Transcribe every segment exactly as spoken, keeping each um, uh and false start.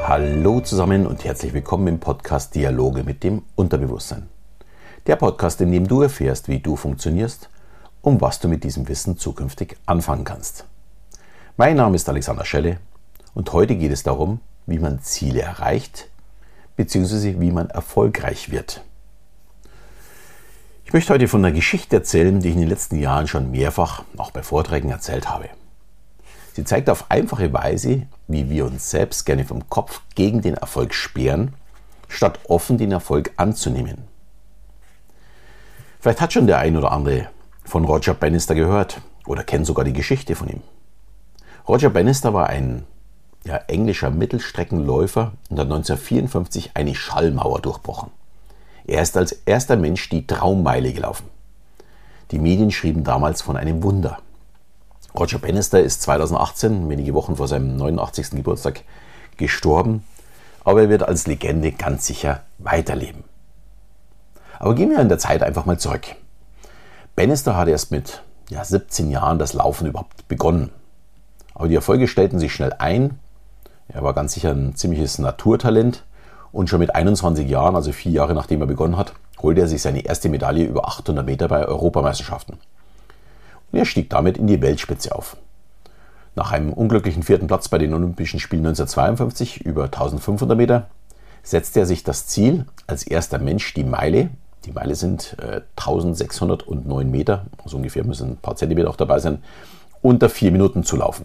Hallo zusammen und herzlich willkommen im Podcast Dialoge mit dem Unterbewusstsein. Der Podcast, in dem du erfährst, wie du funktionierst und was du mit diesem Wissen zukünftig anfangen kannst. Mein Name ist Alexander Schelle und heute geht es darum, wie man Ziele erreicht bzw. wie man erfolgreich wird. Ich möchte heute von einer Geschichte erzählen, die ich in den letzten Jahren schon mehrfach, auch bei Vorträgen, erzählt habe. Sie zeigt auf einfache Weise, wie wir uns selbst gerne vom Kopf gegen den Erfolg sperren, statt offen den Erfolg anzunehmen. Vielleicht hat schon der ein oder andere von Roger Bannister gehört oder kennt sogar die Geschichte von ihm. Roger Bannister war ein ja, englischer Mittelstreckenläufer und hat neunzehnhundertvierundfünfzig eine Schallmauer durchbrochen. Er ist als erster Mensch die Traummeile gelaufen. Die Medien schrieben damals von einem Wunder. Roger Bannister ist zweitausendachtzehn, wenige Wochen vor seinem neunundachtzigsten Geburtstag, gestorben, aber er wird als Legende ganz sicher weiterleben. Aber gehen wir in der Zeit einfach mal zurück. Bannister hat erst mit ja, siebzehn Jahren das Laufen überhaupt begonnen. Aber die Erfolge stellten sich schnell ein. Er war ganz sicher ein ziemliches Naturtalent und schon mit einundzwanzig Jahren, also vier Jahre nachdem er begonnen hat, holte er sich seine erste Medaille über achthundert Meter bei Europameisterschaften. Und er stieg damit in die Weltspitze auf. Nach einem unglücklichen vierten Platz bei den Olympischen Spielen neunzehnhundertzweiundfünfzig über eintausendfünfhundert Meter setzte er sich das Ziel, als erster Mensch die Meile, die Meile sind äh, eintausendsechshundertneun Meter, also ungefähr müssen ein paar Zentimeter auch dabei sein, unter vier Minuten zu laufen.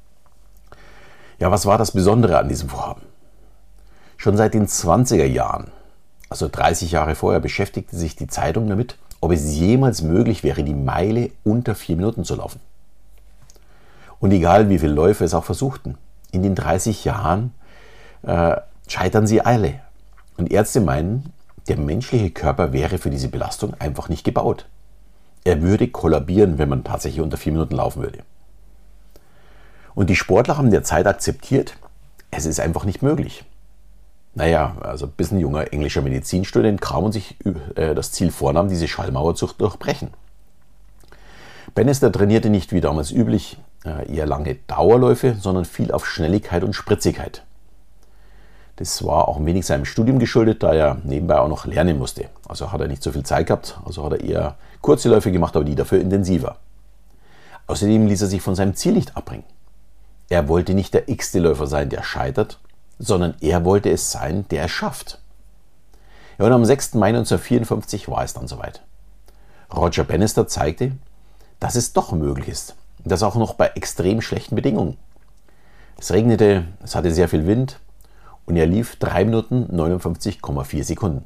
Ja, was war das Besondere an diesem Vorhaben? Schon seit den zwanziger Jahren, also dreißig Jahre vorher, beschäftigte sich die Zeitung damit, ob es jemals möglich wäre, die Meile unter vier Minuten zu laufen. Und egal wie viele Läufe es auch versuchten, in den dreißig Jahren äh, scheitern sie alle. Und Ärzte meinen, der menschliche Körper wäre für diese Belastung einfach nicht gebaut. Er würde kollabieren, wenn man tatsächlich unter vier Minuten laufen würde. Und die Sportler haben derzeit akzeptiert, es ist einfach nicht möglich. Naja, also bis ein junger englischer Medizinstudent kam und sich äh, das Ziel vornahm, diese Schallmauer zu durchbrechen. Bannister trainierte nicht wie damals üblich äh, eher lange Dauerläufe, sondern viel auf Schnelligkeit und Spritzigkeit. Das war auch ein wenig seinem Studium geschuldet, da er nebenbei auch noch lernen musste. Also hat er nicht so viel Zeit gehabt, also hat er eher kurze Läufe gemacht, aber die dafür intensiver. Außerdem ließ er sich von seinem Ziel nicht abbringen. Er wollte nicht der x-te Läufer sein, der scheitert, sondern er wollte es sein, der es schafft. Ja, und am sechsten Mai neunzehnhundertvierundfünfzig war es dann soweit. Roger Bannister zeigte, dass es doch möglich ist. Und das auch noch bei extrem schlechten Bedingungen. Es regnete, es hatte sehr viel Wind und er lief drei Minuten neunundfünfzig Komma vier Sekunden.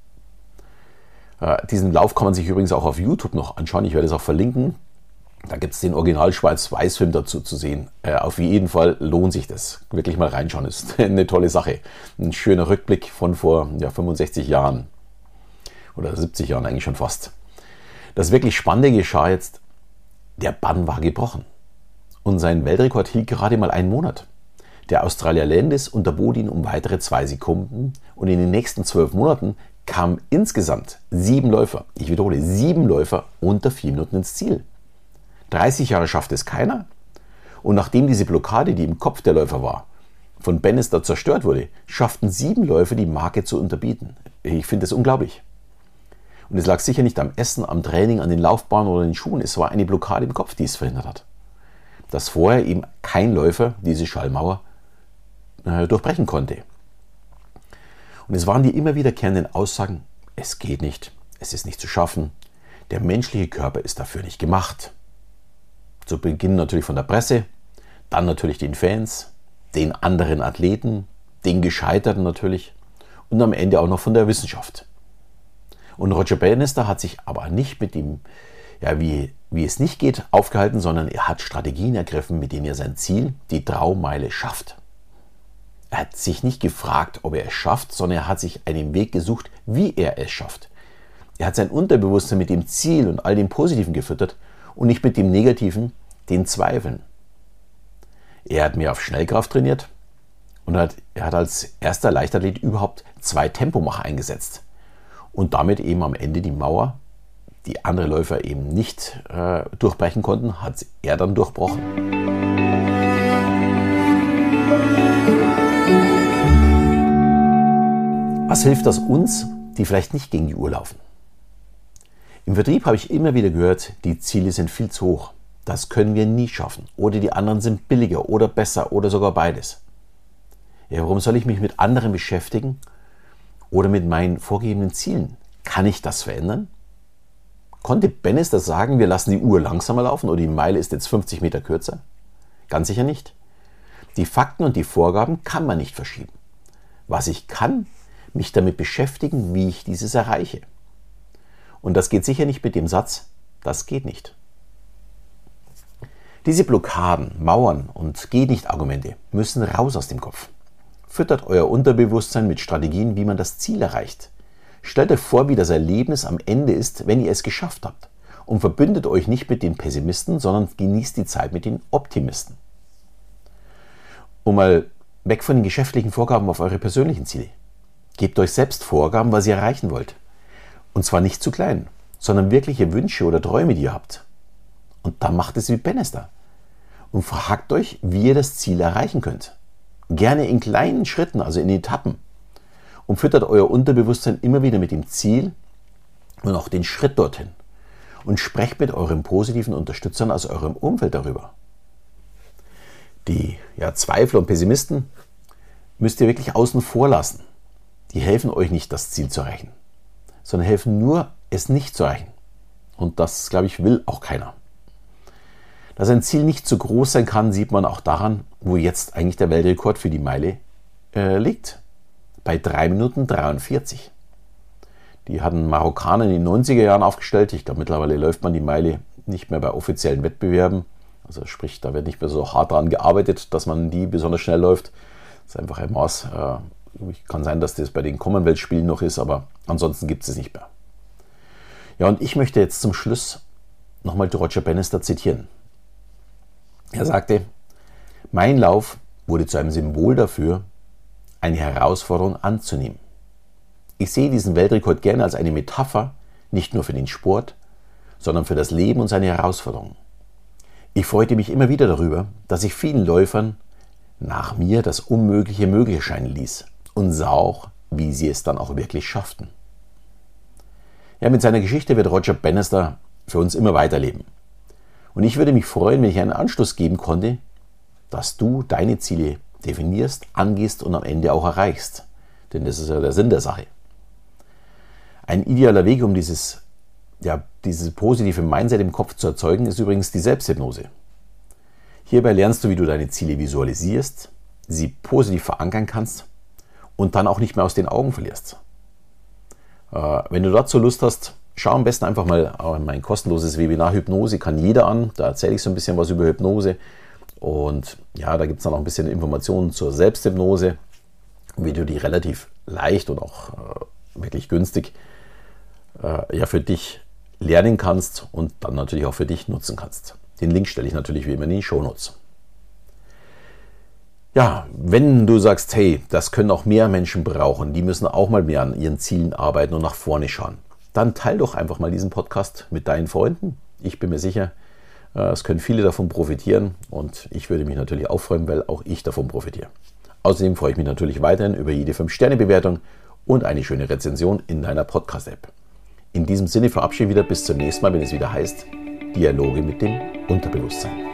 Äh, diesen Lauf kann man sich übrigens auch auf YouTube noch anschauen. Ich werde es auch verlinken. Da gibt es den Original-Schwarz-Weiß-Film dazu zu sehen. Äh, auf jeden Fall lohnt sich das. Wirklich mal reinschauen, ist eine tolle Sache. Ein schöner Rückblick von vor ja, fünfundsechzig Jahren. Oder siebzig Jahren eigentlich schon fast. Das wirklich Spannende geschah jetzt, der Bann war gebrochen. Und sein Weltrekord hielt gerade mal einen Monat. Der Australier Landis unterbot ihn um weitere zwei Sekunden. Und in den nächsten zwölf Monaten kamen insgesamt sieben Läufer, ich wiederhole, sieben Läufer unter vier Minuten ins Ziel. dreißig Jahre schaffte es keiner. Und nachdem diese Blockade, die im Kopf der Läufer war, von Bannister zerstört wurde, schafften sieben Läufer die Marke zu unterbieten. Ich finde das unglaublich. Und es lag sicher nicht am Essen, am Training, an den Laufbahnen oder den Schuhen. Es war eine Blockade im Kopf, die es verhindert hat. Dass vorher eben kein Läufer diese Schallmauer äh, durchbrechen konnte. Und es waren die immer wiederkehrenden Aussagen, es geht nicht, es ist nicht zu schaffen, der menschliche Körper ist dafür nicht gemacht. Zu Beginn natürlich von der Presse, dann natürlich den Fans, den anderen Athleten, den Gescheiterten natürlich und am Ende auch noch von der Wissenschaft. Und Roger Bannister hat sich aber nicht mit dem, ja, wie, wie es nicht geht, aufgehalten, sondern er hat Strategien ergriffen, mit denen er sein Ziel, die Traummeile, schafft. Er hat sich nicht gefragt, ob er es schafft, sondern er hat sich einen Weg gesucht, wie er es schafft. Er hat sein Unterbewusstsein mit dem Ziel und all dem Positiven gefüttert und nicht mit dem Negativen, den Zweifeln. Er hat mehr auf Schnellkraft trainiert und hat, er hat als erster Leichtathlet überhaupt zwei Tempomacher eingesetzt und damit eben am Ende die Mauer, die andere Läufer eben nicht äh, durchbrechen konnten, hat er dann durchbrochen. Was hilft das uns, die vielleicht nicht gegen die Uhr laufen? Im Vertrieb habe ich immer wieder gehört, die Ziele sind viel zu hoch. Das können wir nie schaffen. Oder die anderen sind billiger oder besser oder sogar beides. Ja, warum soll ich mich mit anderen beschäftigen oder mit meinen vorgegebenen Zielen? Kann ich das verändern? Konnte Bannister sagen, wir lassen die Uhr langsamer laufen oder die Meile ist jetzt fünfzig Meter kürzer? Ganz sicher nicht. Die Fakten und die Vorgaben kann man nicht verschieben. Was ich kann, mich damit beschäftigen, wie ich dieses erreiche. Und das geht sicher nicht mit dem Satz, das geht nicht. Diese Blockaden, Mauern und Geht-nicht-Argumente müssen raus aus dem Kopf. Füttert euer Unterbewusstsein mit Strategien, wie man das Ziel erreicht. Stellt euch vor, wie das Erlebnis am Ende ist, wenn ihr es geschafft habt. Und verbündet euch nicht mit den Pessimisten, sondern genießt die Zeit mit den Optimisten. Und mal weg von den geschäftlichen Vorgaben auf eure persönlichen Ziele. Gebt euch selbst Vorgaben, was ihr erreichen wollt. Und zwar nicht zu klein, sondern wirkliche Wünsche oder Träume, die ihr habt. Und dann macht es wie Bannister. Und fragt euch, wie ihr das Ziel erreichen könnt. Gerne in kleinen Schritten, also in Etappen. Und füttert euer Unterbewusstsein immer wieder mit dem Ziel und auch den Schritt dorthin. Und sprecht mit euren positiven Unterstützern aus eurem Umfeld darüber. Die ja, Zweifler und Pessimisten müsst ihr wirklich außen vor lassen. Die helfen euch nicht, das Ziel zu erreichen, sondern helfen nur, es nicht zu erreichen. Und das, glaube ich, will auch keiner. Dass ein Ziel nicht zu groß sein kann, sieht man auch daran, wo jetzt eigentlich der Weltrekord für die Meile äh, liegt. Bei drei Minuten dreiundvierzig. Die hatten Marokkaner in den neunziger Jahren aufgestellt. Ich glaube, mittlerweile läuft man die Meile nicht mehr bei offiziellen Wettbewerben. Also sprich, da wird nicht mehr so hart daran gearbeitet, dass man die besonders schnell läuft. Das ist einfach ein Maß. Äh, kann sein, dass das bei den Commonwealth-Spielen noch ist, aber ansonsten gibt es es nicht mehr. Ja, und ich möchte jetzt zum Schluss nochmal Roger Bannister zitieren. Er sagte, mein Lauf wurde zu einem Symbol dafür, eine Herausforderung anzunehmen. Ich sehe diesen Weltrekord gerne als eine Metapher, nicht nur für den Sport, sondern für das Leben und seine Herausforderungen. Ich freute mich immer wieder darüber, dass ich vielen Läufern nach mir das Unmögliche möglich erscheinen ließ und sah auch, wie sie es dann auch wirklich schafften. Ja, mit seiner Geschichte wird Roger Bannister für uns immer weiterleben. Und ich würde mich freuen, wenn ich einen Anschluss geben konnte, dass du deine Ziele definierst, angehst und am Ende auch erreichst. Denn das ist ja der Sinn der Sache. Ein idealer Weg, um dieses, ja, dieses positive Mindset im Kopf zu erzeugen, ist übrigens die Selbsthypnose. Hierbei lernst du, wie du deine Ziele visualisierst, sie positiv verankern kannst und dann auch nicht mehr aus den Augen verlierst. Äh, wenn du dazu Lust hast, schau am besten einfach mal in mein kostenloses Webinar Hypnose, kann jeder an. Da erzähle ich so ein bisschen was über Hypnose. Und ja, da gibt es dann auch ein bisschen Informationen zur Selbsthypnose, wie du die relativ leicht und auch äh, wirklich günstig äh, ja, für dich lernen kannst und dann natürlich auch für dich nutzen kannst. Den Link stelle ich natürlich wie immer in die Shownotes. Ja, wenn du sagst, hey, das können auch mehr Menschen brauchen, die müssen auch mal mehr an ihren Zielen arbeiten und nach vorne schauen, dann teil doch einfach mal diesen Podcast mit deinen Freunden. Ich bin mir sicher, es können viele davon profitieren und ich würde mich natürlich auch freuen, weil auch ich davon profitiere. Außerdem freue ich mich natürlich weiterhin über jede fünf Sterne Bewertung und eine schöne Rezension in deiner Podcast-App. In diesem Sinne verabschiede ich wieder bis zum nächsten Mal, wenn es wieder heißt, Dialoge mit dem Unterbewusstsein.